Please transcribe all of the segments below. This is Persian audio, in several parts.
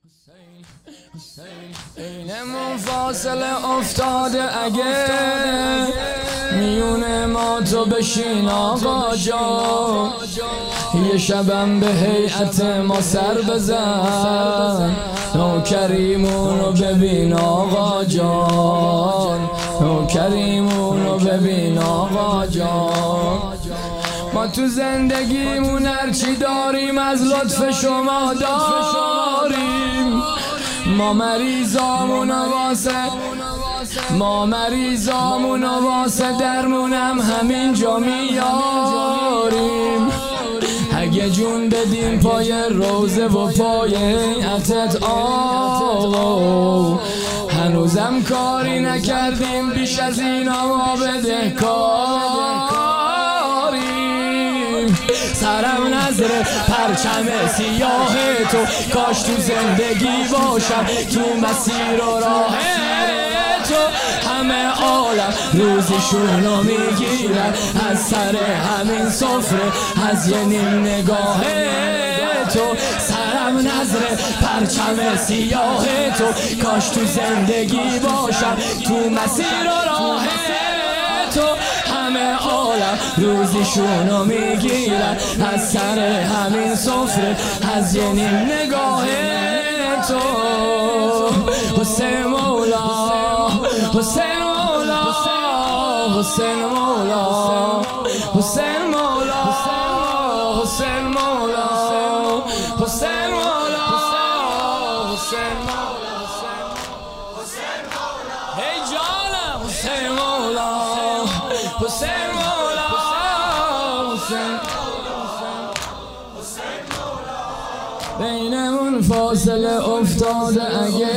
اینمون فاصله افتاده اگه میونه ما تو بشین آقا جان، یه شبم به هیئت ما سر بزن، نوکریمونو ببین آقا جان، نوکریمونو ببین آقا جان. ما تو زندگیمون هرچی داریم از لطف شما داریم، ما مریضامونو واسه درمونم همینجا میاریم. اگه جون بدیم پای روزه و پای هیئتت آقا، هنوزم کاری نکردیم بیش از اینا ما بدهکاریم. سرم نظر پرچم سیاه تو، کاش تو زندگی باشم تو مسیر و راه تو. همه عالم روزیشونو میگیرن از سر همین سفره، از یه نیم نگاه تو. سرم نظر پرچم سیاه تو، کاش تو زندگی باشم تو مسیر و راه تو. همه عالم روزیشونو میگیرن از سر همین سفره، از یه نیم نگاه تو. حسین مولا، حسین مولا، حسین مولا، حسین مولا، حسین مولا، حسین مولا، حسین مولا، حسین مولا، هی جانم حسین مولا، حسین مولا، حسین مولا. بینمون فاصله افتاده اگه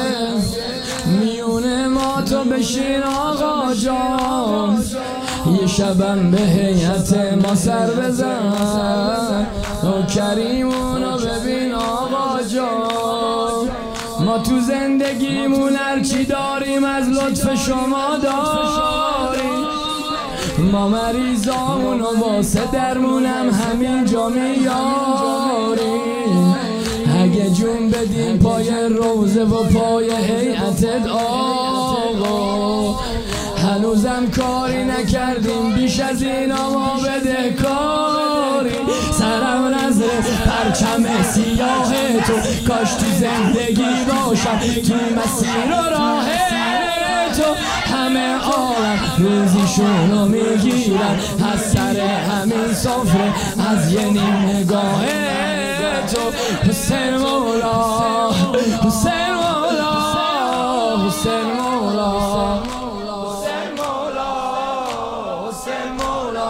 میونه ما تو بشین آقا جان، یه شبم به هیئت ما سر بزن، نوکریمونو ببین آقا جان. ما تو زندگیمون هرچی داریم از لطف شما داریم، ما مریضامونو واسه درمونم همینجا میاریم. اگه جون بدیم پای روزه و پای هیئتت آقا، هنوزم کاری نکردیم بیش از اینا ما بدهکاریم. سرم نظر پرچم سیاه تو، کاش تو زندگی باشم تو مسیر و راه تو. همه عالم روزیشونو میگیرن از سر همین سفره، از یه نیم نگاه تو. حسین مولا، حسین مولا، حسین مولا، حسین مولا، حسین مولا،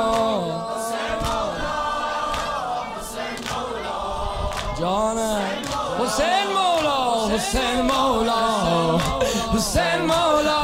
حسین مولا جانم. حسین مولا، حسین مولا، حسین مولا،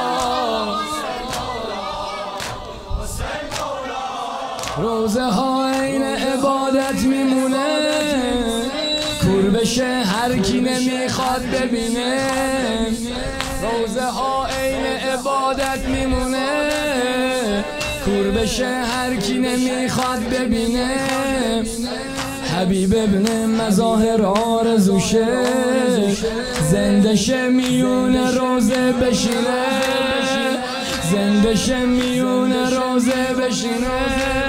روزه ها این عبادت میمونه، کور بشه هر کی نمیخواد ببینه. روزه ها این عبادت میمونه، کور بشه هر کی نمیخواد ببینه. حبیب ابن مظاهر آرزوشه، زنده شه میونه روزه بشینه، زنده شه میونه روزه بشینه.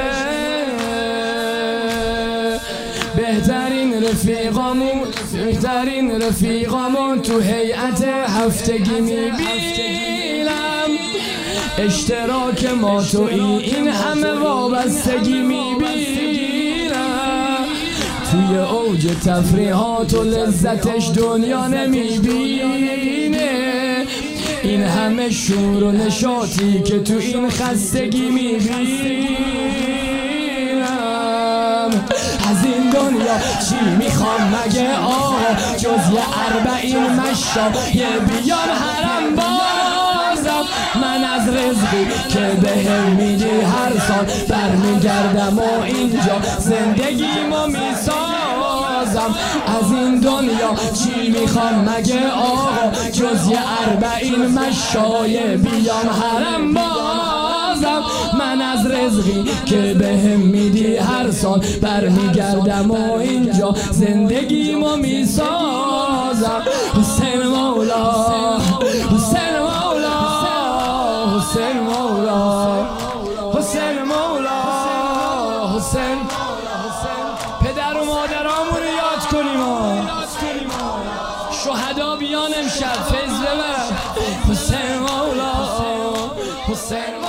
بهترین رفیقامون تو هیئت هفتگی میبینم، اشتراک ما تو این همه وابستگی میبینم. توی اوج تفریحات و لذتش دنیا نمیبینه، این همه شور و نشاطی که تو این خستگی میبینم. از این دنیا چی میخوام مگه آقا، جز یه 40 مشا یه بیام حرم بازم. من از رزقی که بهم میدی هر سال برمیگردم و اینجا زندگیمو میسازم. از این دنیا چی میخوام مگه آقا، جز یه 40 مشای بیام حرم بازم. من از رزقی که بهم میدی هر سال برمیگردم و اینجا زندگیمو میسازم. حسین مولا حسین مولا حسین پدر و مادرامون رو یاد کنیم شهدا بیان امشب فیض ببر حسین مولا حسین